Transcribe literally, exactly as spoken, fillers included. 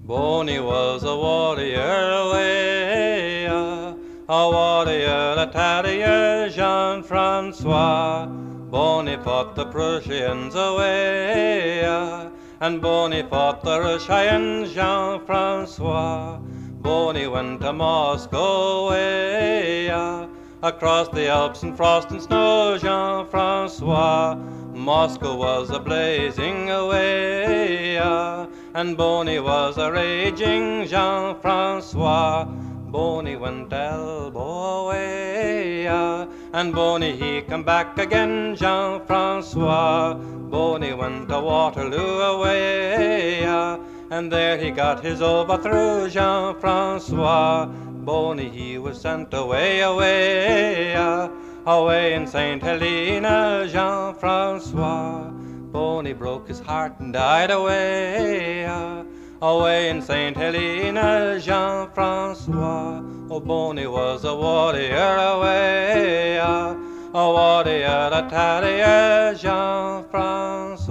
Boney was a warrior away, a warrior, a terrier, Jean-Francois. Boney fought the Prussians away, and Boney fought the Russians, Jean-Francois. Boney went to Moscow way, across the Alps in frost and snow, Jean-Francois. Moscow was a blazing away, and Boney was a raging, Jean-Francois. Boney went elbow away, and Boney he come back again, Jean-Francois. Boney went to Waterloo away, and there he got his overthrow, Jean-Francois. Boney he was sent away, away, away in Saint Helena, Jean-Francois. Boney broke his heart and died away, away in Saint Helena, Jean-Francois. Oh, Boney was a warrior away, a warrior, a terrier, Jean-Francois.